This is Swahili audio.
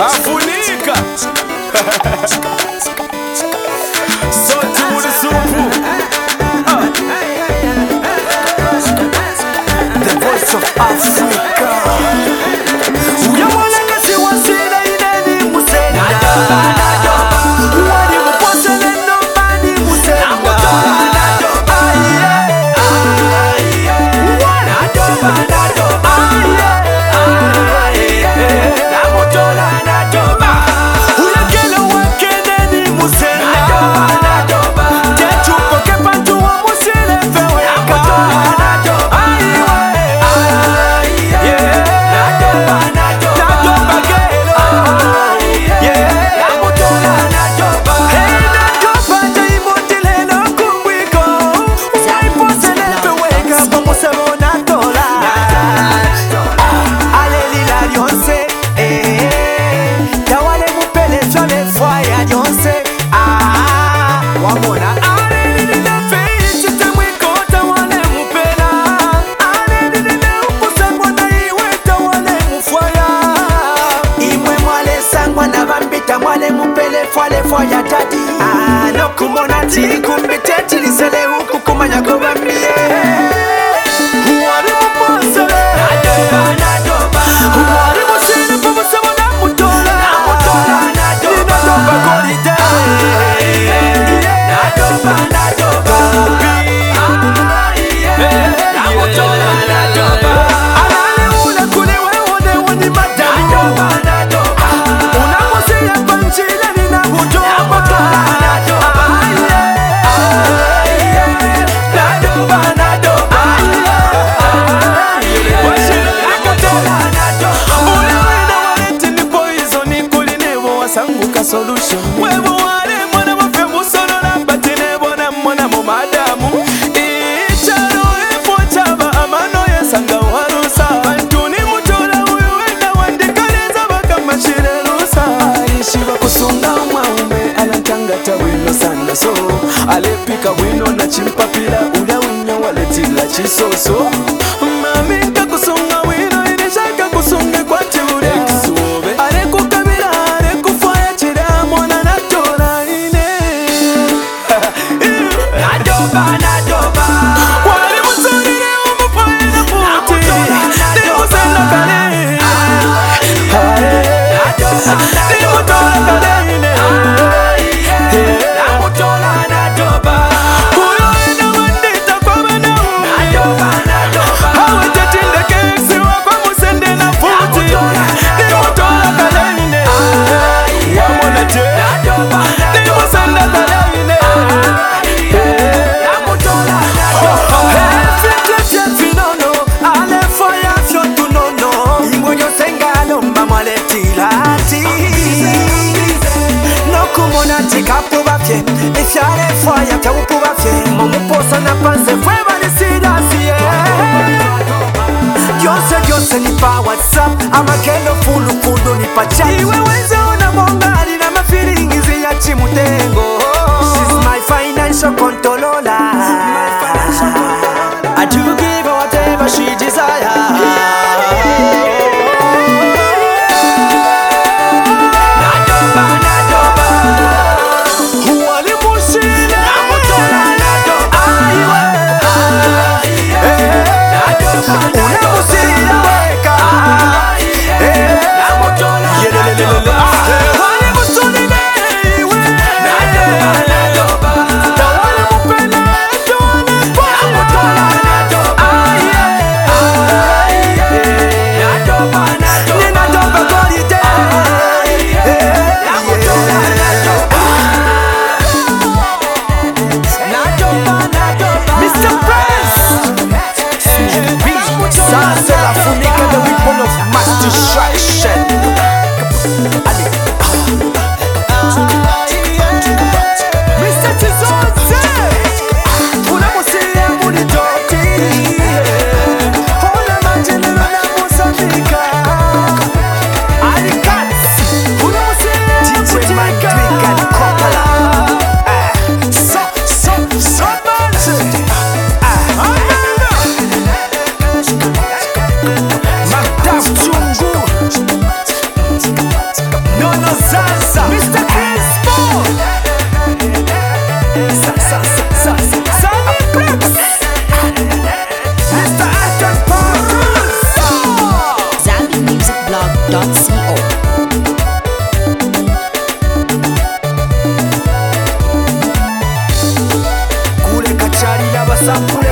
Afunika Sote muri supu The voice of Africa. Uyamolanga siwasila ineni musenda. Wali mupotele nombani musenda. Uyakele wakeneni musenda. Techuko kepantu wa musile feweka. Foya tati no kumona ti kumbite tilisele huku kumanya kubambie Wari mupasele Wari musine pamusebo na mutola Ninadoba kolide Alale ule kuli wewe woni madamu Unamusia panchile solution wewe wale mwana mafe musolo na batine bona mwana mu madamu icharo efo chaba amano yesanga warusa bantuni mutola uyu wenda wandikaleza bakamashire rusa ishiba kusunga mwaume anatangata wino sana so alepika wino na chimpapila ula wino waletila chisoso mami kakusunga wino inishaka kusunge kwa tiure Ifyale fire tawukuba fye Mamuposa na panse fweba ni sidasiye Gyose nipa WhatsApp Amakendo fulu kudu nipa chat Iwe wenze una mongari na mafilingizi ya chimutengo She's my financial controller I do give her whatever she desire sampule